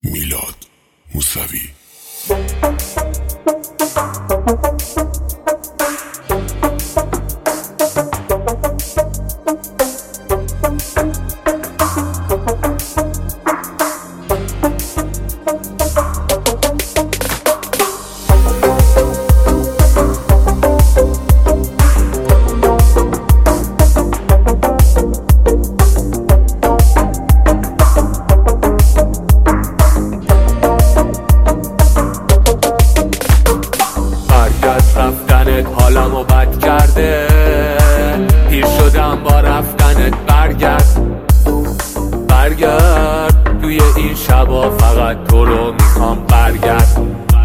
میلاد موسوی. رفتنت حالمو بد کرده، پیر شدم با رفتنت. برگرد توی این شبا، فقط تو رو میخوام. برگرد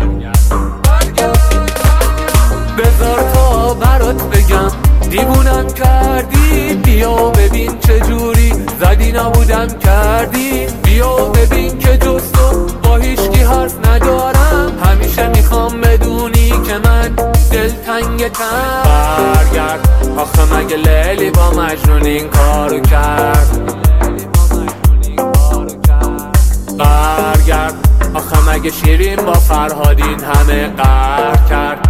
بذار تا برات بگم دیوونم کردی. بیا ببین چجوری زدی نبودم کردی. بیا ببین که جز تو با هیچکی حرف ندارم. همیشه میخوام بدونی که من دلتنگتم. برگرد آخه مگه لیلی با مجنون این کارو کرد؟ برگرد آخه مگه شیرین با فرهاد این همه قهر کرد؟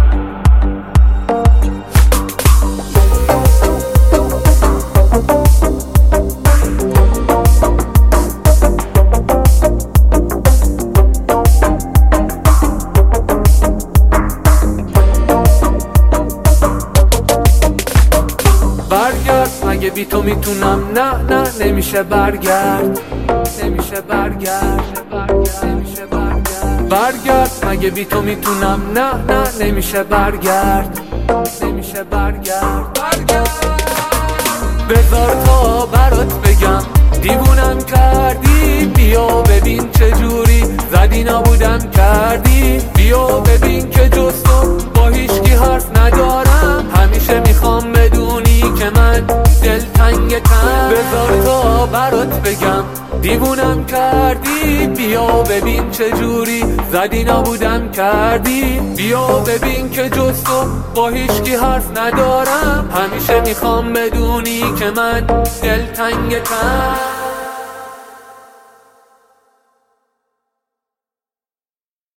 برگرد مگه بی تو میتونم؟ نه نمیشه. برگرد برگرد مگه بی تو میتونم؟ نه نمیشه. برگرد بذار تا برات بگم دیوونم کردی. بیا ببین چجوری زدی نبودم کردی. بیا ببین که جز تو با هیچکی حرف ندارم. همیشه میخوام بدونی که من دلتنگتم. بذار تا برات بگم دیوونم کردی. بیا ببین چجوری زدی نبودم کردی. بیا ببین که جز تو با هیچکی حرف ندارم. همیشه میخوام بدونی که من دلتنگتم.